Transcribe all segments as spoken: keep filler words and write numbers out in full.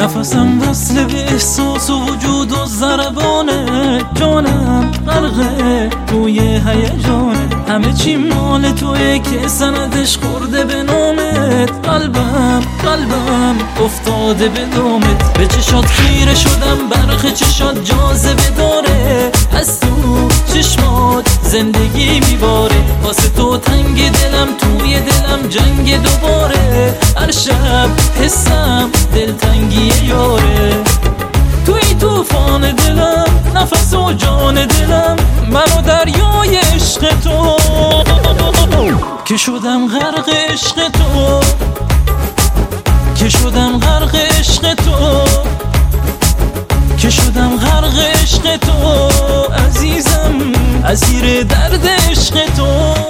نفسم وصل به احساس و وجود و ضربانه، جانم غرقه توی هیجانه، همه چی مال توئه که سندش خورده به نامت، قلبم قلبم افتاده به دامت، به چشات خیره شدم، برق چشات جاذبه داره، از تو چشمات زندگی میباره، واسه تو تنگ دلم، توی دلم جنگ دوباره، هر شب حسم دلتنگی یاره، توی توفان دلم، نفس و جان دلم، منو دریای عشق تو که شدم غرق عشق تو، که شدم غرق عشق تو، که شدم غرق عشق تو، عزیزم اسیر درد عشق تو.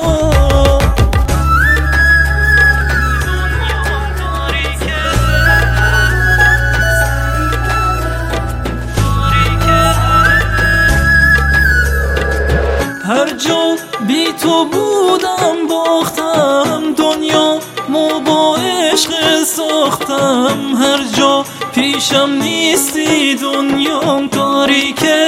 هر جا بی تو بودم باختم، دنیا مو با عشق ساختم، هر جا پیشم نیستی دنیام تاریکه،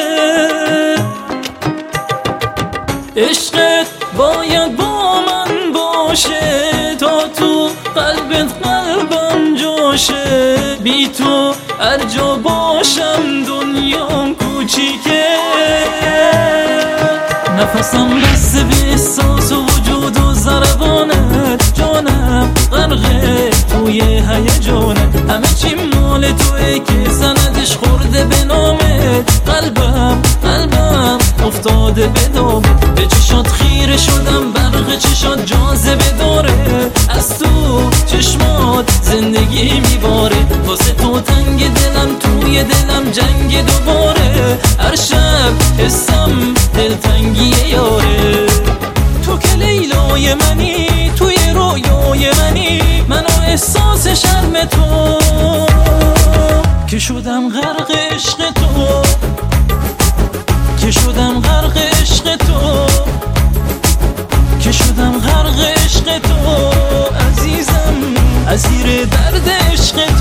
عشقت باید با من باشه تا تو قلبت قلبم جاشه، بی تو هر جا باشم دنیام کوچیکه، نفسم بسته به احساس و وجود و ضربانت، جانم غرقه توی هیجانه، همه چی مال توئه که سندش خورده به نامت، قلبم قلبم افتاده به دامت، به چشات خیره شدم، برق چشات جاذبه داره، از تو چشمات زندگی میباره، واسه تو تنگ دلم، توی دلم جنگ دوباره، هر شب حسم دلتنگی یاره، تو که لیلای منی، توی رویای منی، منو احساس شرم تو که شدم غرق عشق تو، که شدم غرق عشق تو، که شدم غرق عشق تو، عزیزم اسیر درد عشق